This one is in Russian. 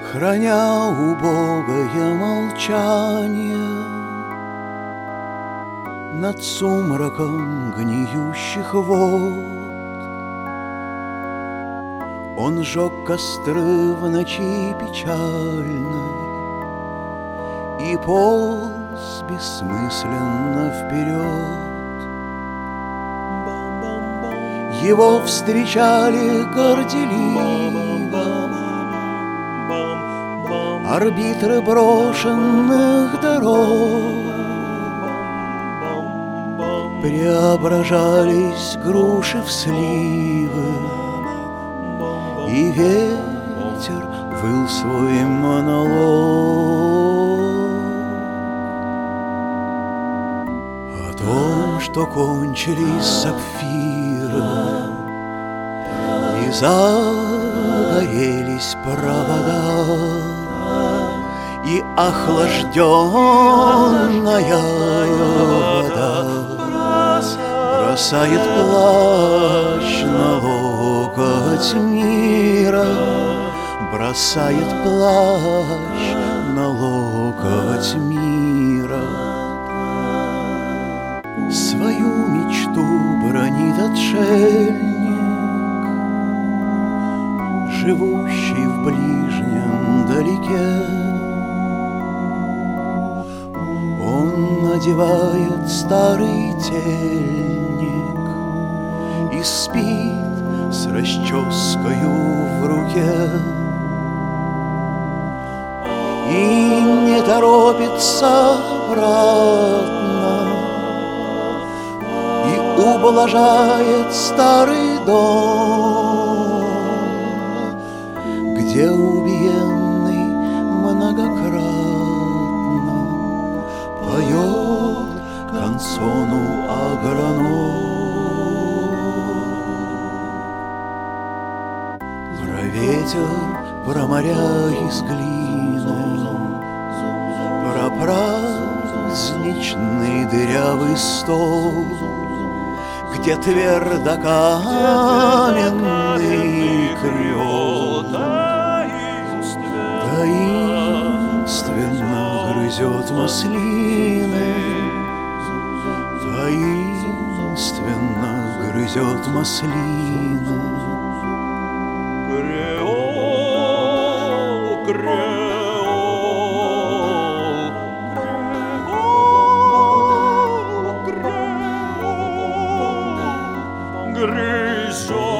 Храня убогое молчание над сумраком гниющих вод, он жег костры в ночи печальной и полз бессмысленно вперед. Его встречали горделиво арбитры брошенных дорог, преображались груши в сливы, и ветер выл свой монолог о том, что кончились сапфиры и загорелись провода, и охлажденная вода бросает плащ на локоть мира, бросает плащ на локоть мира. Свою мечту бранит отшельник, живущий в ближнем далеке. Он надевает старый тельник и спит с расческою в руке, и не торопится обратно, и ублажает старый дом, где убиенный многократно поет канцону агроном. Про ветер, про моря из глины, про праздничный дырявый стол, где твердокаменный крёл таинственно грызет маслины, таинственно грызет маслины. Грызет